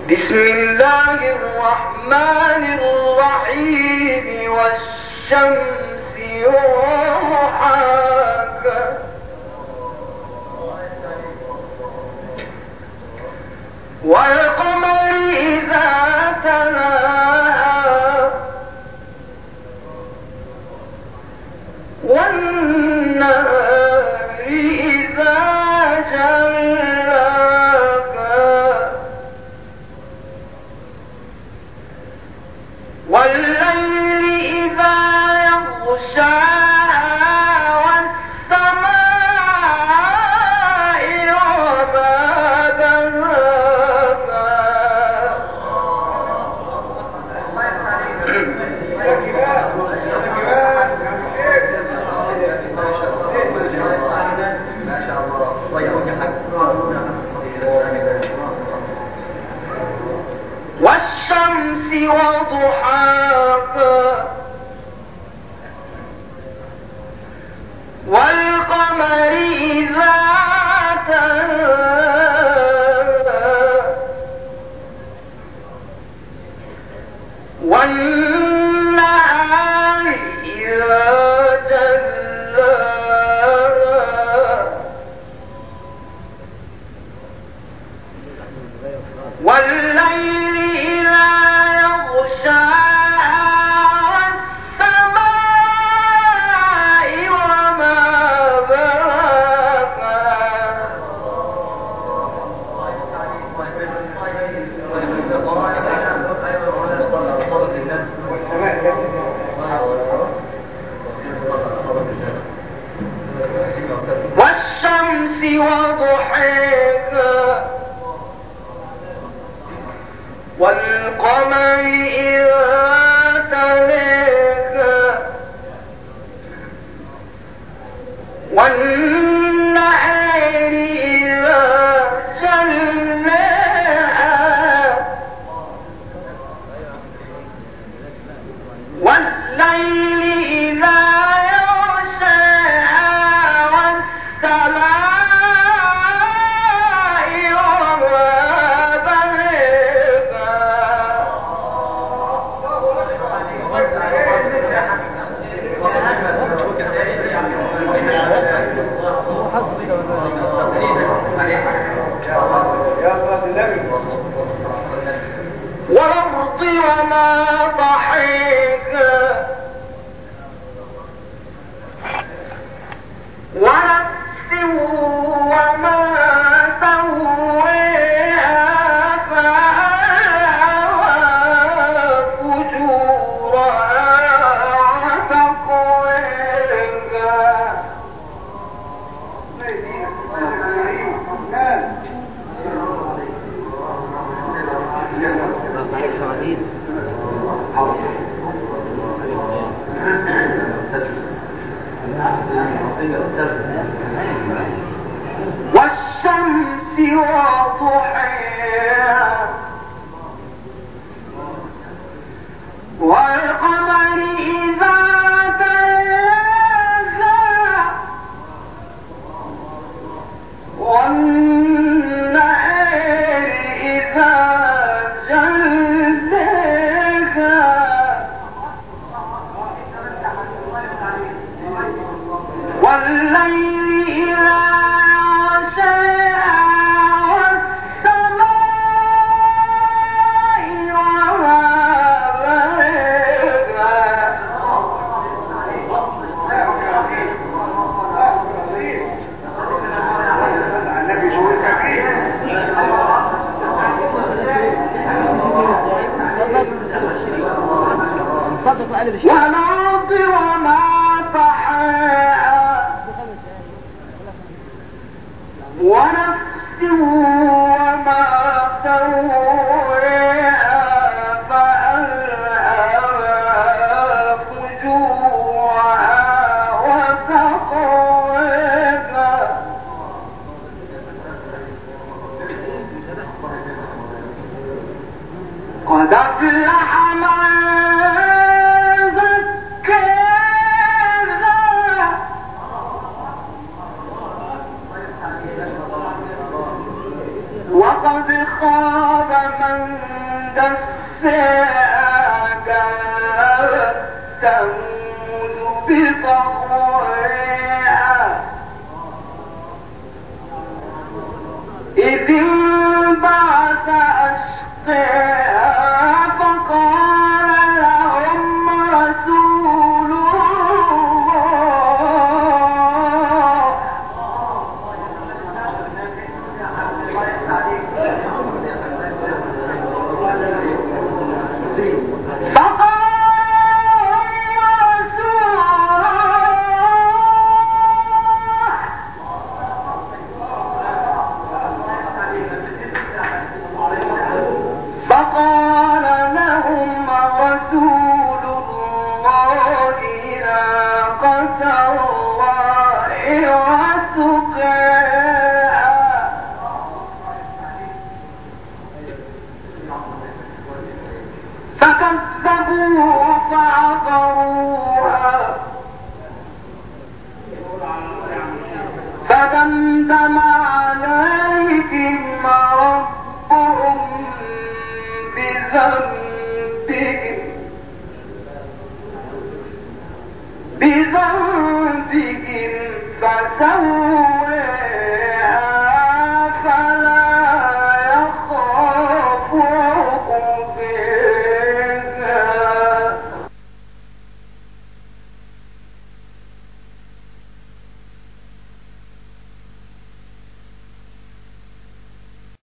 بسم الله الرحمن الرحيم والشمس وضحاها والقمر إذا تلاها والنهار إذا جلاها والليل إذا يغشاها والسماء وما بناها والشمس وضحاها والقمر إذا تلاها والنهار إذا جلاها والليل إذا يغشاها والسماء وما بناها والشمس وضحاها والقمر إذا تلاها والنهار إذا جلاها والليل إذا يغشاها والسماء وما بناها والأرض وما طحاها ونفس وما سواها فألهمها فجورها وتقواها والشمس وضحاها والقمر إذا تلاها والنهار إذا جلاها والليل إذا يغشاها والسماء وما بناها والأرض وما طحاها ونفس وما سواها فألهمها فجورها وتقواها قد أفلح من زكاها وقد خاب من فدمدم عليهم ربهم بذنبهم فسواها